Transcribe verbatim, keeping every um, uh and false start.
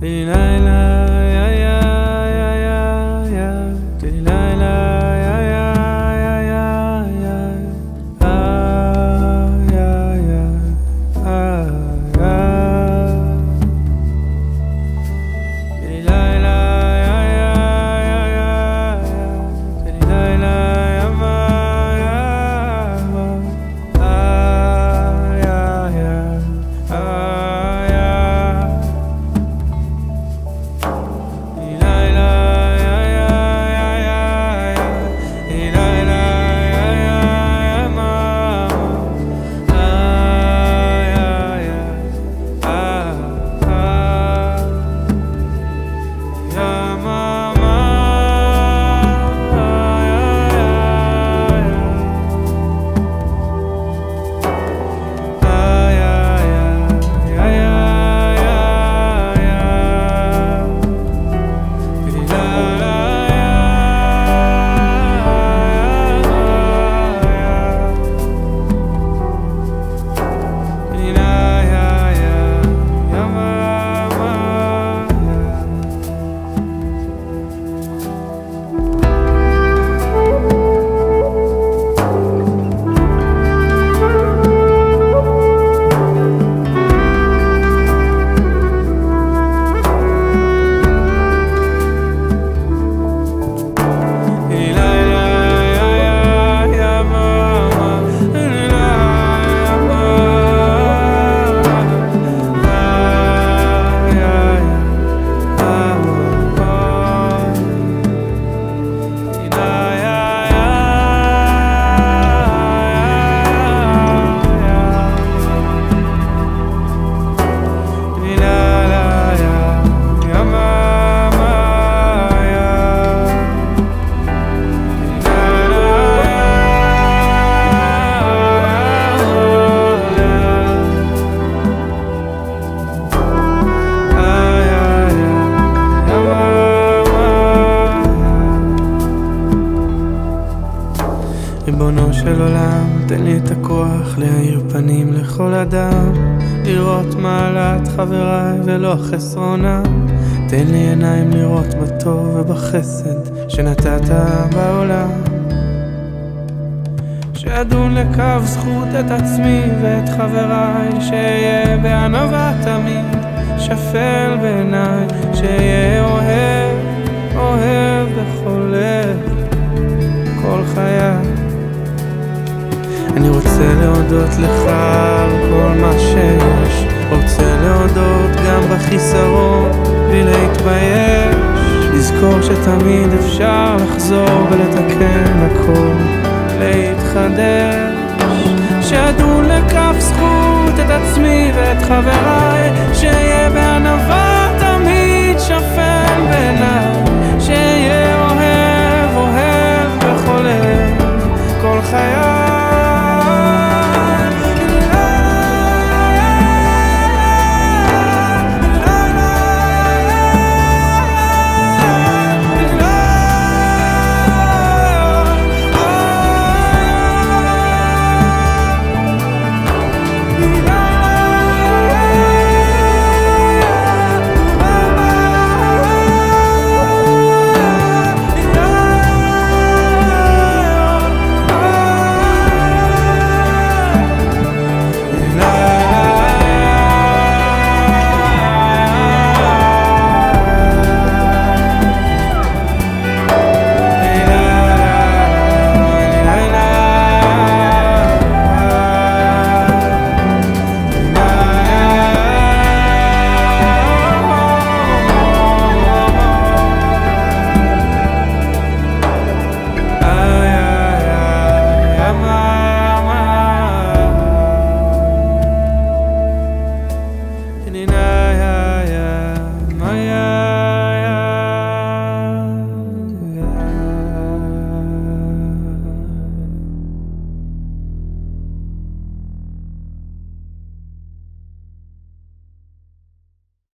ריבונו של עולם, תן לי את הכוח להאיר פנים לכל אדם, לראות מעלת חבריי ולא חסרונם. תן לי עיניים לראות בטוב ובחסד שנתת בעולם, שאדון לקו זכות את עצמי ואת חבריי, שיהיה בענווה תמיד שפל בעיניי, שיהיה אוהב, אוהב בכל לב כל חיי. אני רוצה להודות לך על כל מה שיש, רוצה להודות גם בחיסרון בלי להתבייש, לזכור שתמיד אפשר לחזור ולתקן הכל, להתחדש, שאדון לכף זכות את עצמי